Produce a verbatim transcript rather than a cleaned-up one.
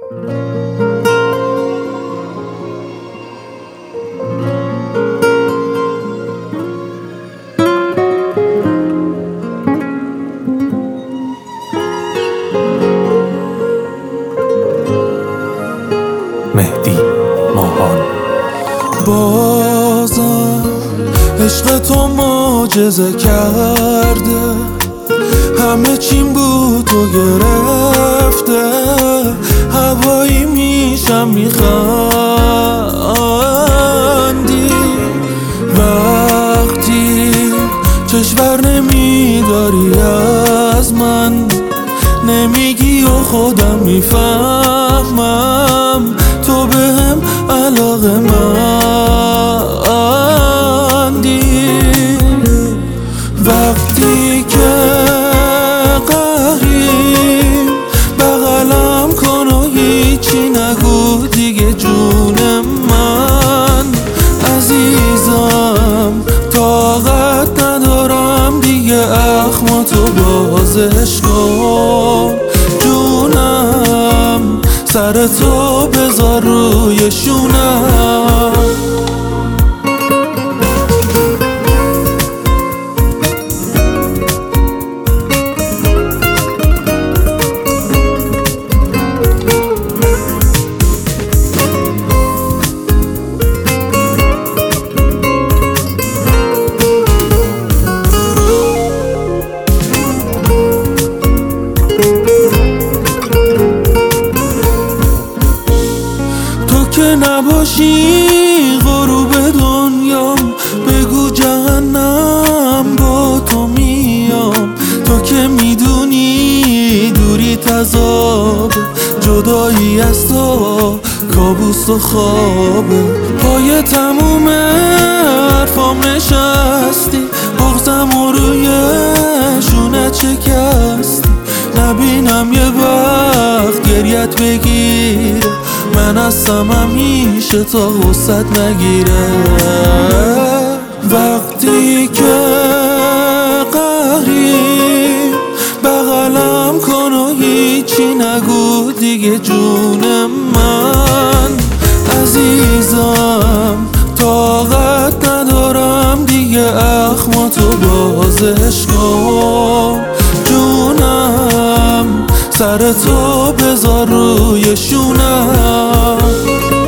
مهدی ماهان. بازم عشق تو معجزه کرده، همه چیم بود تو گرفته، هوایی میشم میخندی وقتی کشور نمیداری از من، نمیگی و خودم میفهمم تو بهم علاقه مندی، وقتی که قهری بغلم کن و هیچی نگو دیگه جون من عزیزم، طاقت ندارم دیگه اخماتو بازش کن جونم، سر تو بذار روی شونم. که نباشی غروب دنیام، بگو جهنم با تو میام، تو که میدونی دوری تذاب، جدایی از تو کابوس و خوابه، پای تموم حرفام نشستی، بغضم و روی شونت شکستی، نبینم یه وقت گریت بگیره، من هستم همیشه تا غصت نگیره، وقتی که قهری بغلم کن و هیچی نگو دیگه جون من عزیزم، طاقت ندارم دیگه اخماتو بازش کن جونم، سر تو بذار روی شونم.